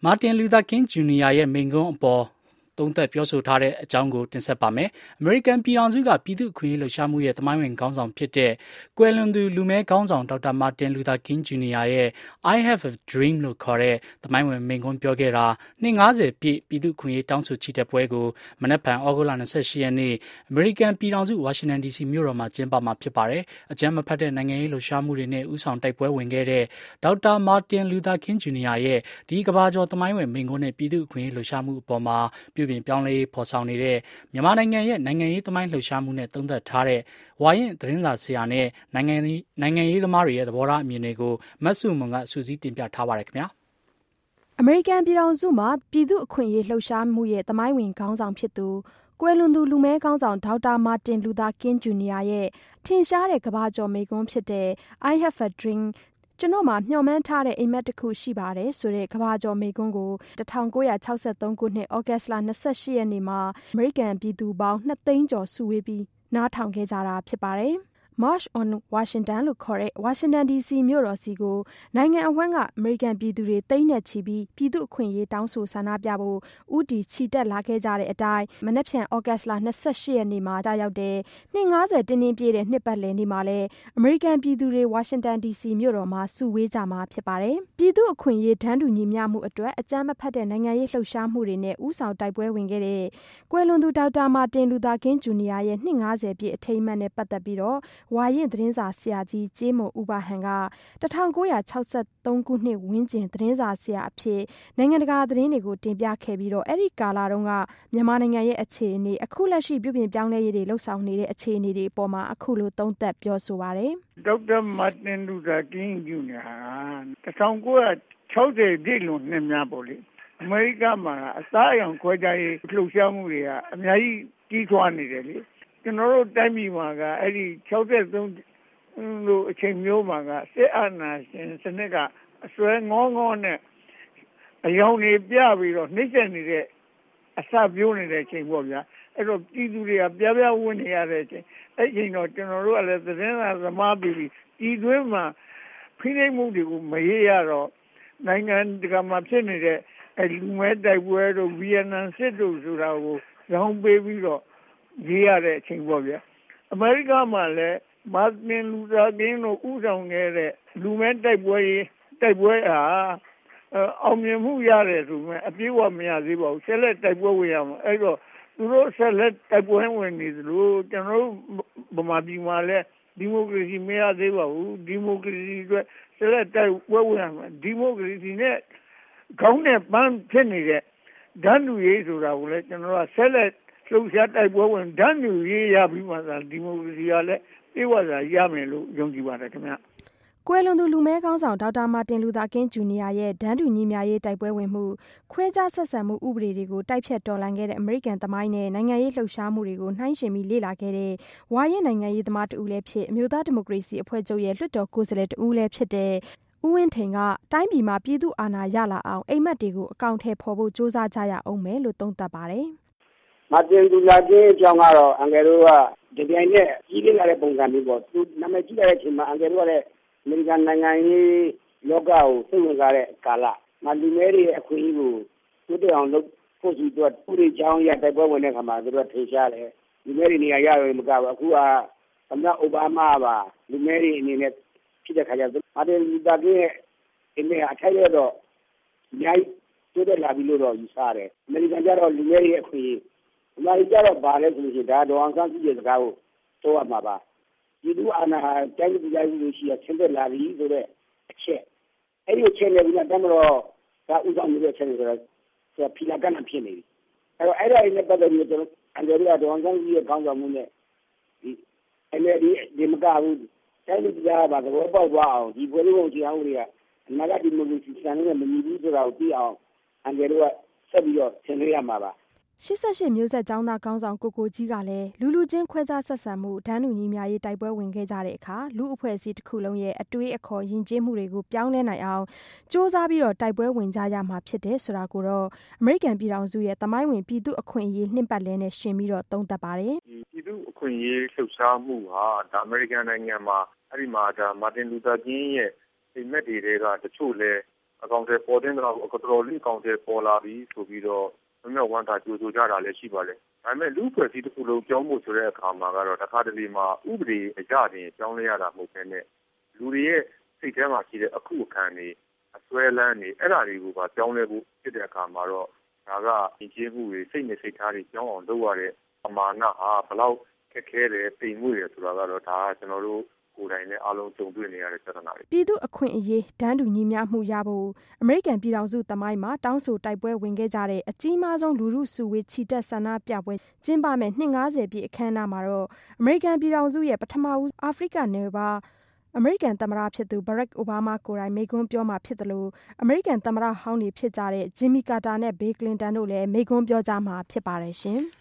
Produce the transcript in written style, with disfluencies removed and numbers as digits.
မာတင်လူသာကင်းဂျူနီယာရဲ့မိန့်ခွန်းအပေါ်သုံးသပ်ပြောဆိုထားတဲ့အကြောင်းကိုတင်ဆက်ပါမယ်။ အမေရိကန်ပြည်ထောင်စုကပြည်သူ့အခွင့်အရေးလှုပ်ရှားမှုရဲ့သမိုင်းဝင်ခေါင်းဆောင်ဖြစ်တဲ့ကွယ်လွန်သူလူမည်းခေါင်းဆောင်ဒေါက်တာမာတင်လူသာကင်းဂျူနီယာရဲ့ I have a dream လို့ခေါ်တဲ့သမိုင်းဝင်မိန့်ခွန်းပြောခဲ့တာနှစ်90ပြည့်ပြည်သူ့အခွင့်အရေးတောင်းဆိုချီတက်ပွဲကိုမနက်ဖြန်ဩဂုတ်လ28ရက်နေ့အမေရိကန်ပြည်ထောင်စုဝါရှင်တန် DC မြို့တော်မှာကျင်းပမှာဖြစ်ပါတယ်။အကြမ်းမဖက်တဲ့နိုင်ငံရေးလှုပ်ရှားမှုတွေနဲ့ဥဆောင်တိုက်ပွဲဝင်ခဲ့တဲ့ဒေါက်တာမာတင်လူသာကင်းဂျူနီယာရဲ့ဒီကမ္ဘာကျော်သမိုင်းဝင်မိန့်ခွန်းနဲ့ပြည်သူ့အခွင့်အရေးလှုပ်ရှားမှုအပေါ်မှာပြုပြင်ပြောင်းလဲဖော်ဆောင်နေတဲ့မြန်မာနိုင်ငံရဲ့နိုင်ငံရေးသမိုင်းလှုပ်ရှားမှုနဲ့သုံးသပ်ထားတဲ့ဝါရင့်သတင်းစာဆရာနဲ့နိုင်ငံရေးသမားတွေရဲ့သဘောထားအမြင်တွေကိုမတ်စုမွန်ကစူးစီးတင်ပြထားပါတယ်ခင်ဗျာ။အမေရိကန်ပြည်ထောင်စုမှာပြည်သူ့အခွင့်အရေးလှုပ်ရှားမှုရဲ့သမိုင်းဝင်ခေါင်းဆောင်ဖြစ်သူကွယ်လွန်သူလူမည်းခေါင်းဆောင်ဒေါက်တာမာတင်လူသာကင်းဂျူနီယာရဲ့ထင်ရှားတဲ့ကမ္ဘာကျော်မိန့်ခွန်းဖြစ်တဲ့ I have a dream ကျွန်တော်မှာမျှော်မှန်းထားတဲ့အိမ်မက်တစ်ခုရှိပါတယ်ဆိုတဲ့ကမ္ဘာကျော်မိန့်ခွန်းကို1963ခုနှစ်ဩဂတ်စ်လ28ရက်နေ့မှာအမေရိကန်ပြည်သူပေါင်း2သိန်းကျော်စုဝေးပြီးနားထောင်ခဲ့ကြတာဖြစ်ပါတယ်။ March on Washington လို့ခေါ်တဲ့ဝါရှင်တန် DC မြို့တော်စီကိုနိုင်ငံအဝှမ်းကအမေရိကန်ပြည်သူတွေသိန်းနဲ့ချီပြီးပြည်သူ့အခွင့်အရေးတောင်းဆိုဆန္ဒပြဖို့ဦးတည်ချီတက်လာခဲ့ကြတဲ့အတိုင်းမနက်ဖြန်ဩဂတ်စ်လ28ရက်နေ့မှာကြာရောက်တဲ့နှစ်90တင်းတင်းပြည့်တဲ့နှစ်ပတ်လည်နေ့မှာလည်းအမေရိကန်ပြည်သူတွေဝါရှင်တန် DC မြို့တော်မှာစုဝေးကြမှာဖြစ်ပါတယ်။ပြည်သူ့အခွင့်အရေးတန်းတူညီမျှမှုအတွက်အကြမ်းမဖက်တဲ့နိုင်ငံရေးလှုပ်ရှားမှုတွေနဲ့ဥဆောင်တိုက်ပွဲဝင်ခဲ့တဲ့ကွယ်လွန်သူဒေါက်တာမာတင်လူသာကင်းဂျူနီယာရဲ့နှစ်90ပြည့်အထိမ်းအမှတ်နဲ့ပတ်သက်ပြီးတော့ဝါရင့်သတင်းစာဆရာကြီးကြေးမွန်ဦးဘဟန်က1963ခုနှစ်ဝန်းကျင်သတင်းစာဆရာအဖြစ်နိုင်ငံတကာသတင်းတွေကိုတင်ပြခဲ့ပြီးတော့အဲ့ဒီကာလတုန်းကမြန်မာနိုင်ငံရဲ့အခြေအနေအခုလက်ရှိပြုပြင်ပြောင်းလဲရေးတွေလှုပ်ဆောင်နေတဲ့အခြေအနေတွေအပေါ်မှာအခုလိုသုံးသပ်ပြောဆိုပါတယ်။ဒေါက်တာမာတင်လူသာကင်းဂျူနီယာ1960ပြည့်လွန်နှစ်များပေါ့လေအမေရိကမှာအသားအရောင်ခွဲခြားရေးလှုပ်ရှားမှုတွေကအများကြီးကြီးထွားနေတယ်လေကျွန်တော်တို့တိုင်းပြည်မှာကအဲ့ဒီ63လို့အချိန်မျိုးမှာကစစ်အာဏာရှင်စနစ်ကအစွဲငေါနဲ့အယောင်တွေပြပြီးတော့နှိမ့်ဆက်နေတဲ့အစပြိုးနေတဲ့အချိန်ပေါ့ဗျာအဲ့တော့ပြည်သူတွေကပြပြဝန်းနေရတဲ့အချိန်အဲ့ဒီတော့ကျွန်တော်တို့ကလည်းသတင်းစာသမားပြီးပြည်တွင်းမှာဖိနှိပ်မှုတွေကိုမရေးရတော့နိုင်ငံတကာမှာဖြစ်နေတဲ့လူမဲတိုက်ပွဲတို့ဗီယက်နမ်စစ်တို့ဆိုတာကိုရောင်းပေးပြီးတော့ရေးရတဲ့အချိန်ပေါ့ဗျာအမေရိကမှာလည်းမာတင်လူသာကင်းတို့ဥဆောင်ခဲ့တဲ့လူမဲတိုက်ပွဲအောင်မြင်မှုရတယ်ဆိုမှအပြည့်အဝမရသေးပါဘူးဆက်လက်တိုက်ပွဲဝင်ရမှာအဲ့တော့သူတို့ဆက်လက်တိုက်ပွဲဝင်နေသလိုကျွန်တော်တို့ဗမာပြည်မှာလည်းဒီမိုကရေစီမရသေးပါဘူးဒီမိုကရေစီအတွက်ဆက်လက်တိုက်ပွဲဝင်ရမှာဒီမိုကရေစီနဲ့ခေါင်းနဲ့ပန်းဖြစ်နေတဲ့ဓာတ်တူရေးဆိုတာကိုလည်းကျွန်တော်ကဆက်လက်လှုပ်ရှားတိုက်ပွဲဝင်ဓာတ်တူရေးရပြီးမှသာဒီမိုကရေစီကလည်းပြေဝစွာရမယ်လို့ယုံကြည်ပါတယ်ခင်ဗျကွယ်လွန်သူလူမဲခေါင်းဆောင်ဒေါက်တာမာတင်လူသာကင်းဂျူနီယာရဲ့ဒန်းတူညီမျှရေးတိုက်ပွဲဝင်မှုခွဲခြားဆက်ဆံမှုဥပဒေတွေကိုတိုက်ဖြတ်တော်လှန်ခဲ့တဲ့အမေရိကန်သမိုင်းနဲ့နိုင်ငံရေးလှုပ်ရှားမှုတွေကိုနှိုင်းယှဉ်ပြီးလေ့လာခဲ့တဲ့ဝါရင့်နိုင်ငံရေးသမားတဦးလည်းဖြစ်အမျိုးသားဒီမိုကရေစီအဖွဲ့ချုပ်ရဲ့လွှတ်တော်ကိုယ်စားလှယ်တဦးလည်းဖြစ်တဲ့ဦးဝင်းထိန်ကတိုင်းပြည်မှာပြည်သူအာဏာရလာအောင်အိမ်မက်တွေကိုအကောင့်ထဲပေါ်ဖို့စ조사ကြရအောင်မယ်လို့သုံးသပ်ပါတယ်မာတင်လူသာကင်းအကြောင်းကတော့အန်ကယ်တို့ကဒီတိုင်းနဲ့ကြီးလေးလာတဲ့ပုံစံမျိုးပေါ့သူနာမည်ကြီးတဲ့အချိန်မှာအန်ကယ်တို့ကလည်းအမေရိကန်နိုင်ငံရေးလောကကိုစိတ်ဝင်စားတဲ့ကာလလူမဲတွေအခွင့်အရေးကိုတိုးတက်အောင်လုပ်ဖို့ဒီတော့ဥတွေချောင်းရတိုက်ပွဲဝင်တဲ့ခါမှာသူတို့ထင်ရှားတယ်လူမဲတွေနေရာရရုံမကဘူးအခုကသမ္မတအိုဘားမားပါလူမဲတွေအနေနဲ့ဖြစ်တဲ့ခါကျတော့မာတင်လူသာကင်းရဲ့အမေအထိုက်ရတော့အများကြီးတိုးတက်လာပြီလို့တော့ယူဆတယ်အမေရိကန်ကျတော့လူမဲတွေအခွင့်အရေးအမေရိကန်ကျတော့ဘာလဲဆိုရင်ဒါဒေါအောင်ဆန်းစုကြည်စကားကိုတော့ရမှာပါဒီလူအာဏာတိုင်းပြည်တိုင်းလူရှိရဆင်းသက်လာပြီဆိုတဲ့အချက်အဲ့ဒီအချက်နဲ့ဒီကတမတော်ဒါဥဆောင်နေတဲ့ချက်တွေဆိုတော့ဖီလာကနဖြစ်နေပြီအဲ့တော့အဲ့ဒါနဲ့ပတ်သက်ပြီးတော့အန်ဂျယ်ရီယာဒေါအောင်ဆန်းစုကြည်ရဲ့ခေါင်းဆောင်မှုနဲ့ဒီအဲ့ဒီမကဘူးတိုင်းပြည်ကြားပါတော့ပေါက်သွားအောင်ဒီဘွယ်လေးပုံချအောင်တွေကအနာဂတ်ဒီမိုကရေစီစံနဲ့မညီဘူးဆိုတာကိုသိအောင်အန်ဂျယ်ရီယာဆက်ပြီးတော့သင်ပေးရမှာပါ 88မျိုးဆက်ကျောင်းသားခေါင်းဆောင်ကိုကြီးကလည်းလူချင်းခွဲခြားဆက်ဆံမှုဒန်းတူညီမျှရေးတိုက်ပွဲဝင်ခဲ့ကြတဲ့အခါလူအဖွဲ့အစည်းတစ်ခုလုံးရဲ့အတွေးအခေါ်ယဉ်ကျေးမှုတွေကိုပြောင်းလဲနိုင်အောင်စ조사ပြီးတော့တိုက်ပွဲဝင်ကြရမှာဖြစ်တယ်ဆိုတာကိုတော့အမေရိကန်ပြည်ထောင်စုရဲ့သမိုင်းဝင်ပြည်သူ့အခွင့်အရေးနှင့်ပတ်လဲနဲ့ရှင်ပြီးတော့သုံးသပ်ပါတယ်ပြည်သူ့အခွင့်အရေးလှုပ်ရှားမှုဟာဒါအမေရိကန်နိုင်ငံမှာအဲ့ဒီမှာဒါမာတင်လူသာကင်းရဲ့အိမ်မက်တွေကတချို့လဲအကောင့်တွေပေါ်တဲ့တော့ကတော်လေးအကောင့်တွေပေါ်လာပြီးဆိုပြီးတော့မြတ်ဝမ်းသာကြိုးဆိုကြတာလည်းရှိပါလေဒါပေမဲ့လူ့ဖွဲ့စည်းတစ်ခုလုံးကြောင်းမှုဆိုတဲ့အခါမှာကတော့တစ်ခါတလေမှာဥပဒေအကြတင်ကြောင်းလဲရတာမဟုတ်ဘဲနဲ့လူတွေရဲ့စိတ်ထဲမှာရှိတဲ့အခုအခါနေအစွဲလန်းနေအဲ့ဒါတွေကိုပါကြောင်းလဲဖို့ဖြစ်တဲ့အခါမှာတော့ဒါကယဉ်ကျေးမှုတွေစိတ်နဲ့စိတ်ထားတွေကြောင်းအောင်လုပ်ရတဲ့ပမာဏဟာဘယ်လောက်ခက်ခဲတယ်တိမ်မွေ့တယ်ဆိုတာကတော့ဒါကကျွန်တော်တို့ကိုယ်တိုင်နဲ့အားလုံးကြုံတွေ့နေရတဲ့ပြဿနာတွေပြည်သူအခွင့်အရေးတန်းတူညီမျှမှုရဖို့အမေရိကန်ပြည်ထောင်စုသမိုင်းမှာတောင်းဆိုတိုက်ပွဲဝင်ခဲ့ကြတဲ့အကြီးမားဆုံးလူထုစုဝေးချီတက်ဆန္ဒပြပွဲကျင်းပမဲ့နှစ်90ပြည့်အခမ်းအနားမှာတော့အမေရိကန်ပြည်ထောင်စုရဲ့ပထမဦးအာဖရိကနယ်ပါအမေရိကန်သမ္မတဖြစ်သူဘရက်အိုဘားမားကိုယ်တိုင်မိန့်ခွန်းပြောမှာဖြစ်တယ်လို့အမေရိကန်သမ္မတဟောင်းတွေဖြစ်ကြတဲ့ဂျင်မီကာတာနဲ့ဘေးကလင်တန်တို့လည်းမိန့်ခွန်းပြောကြမှာဖြစ်ပါတယ်ရှင်။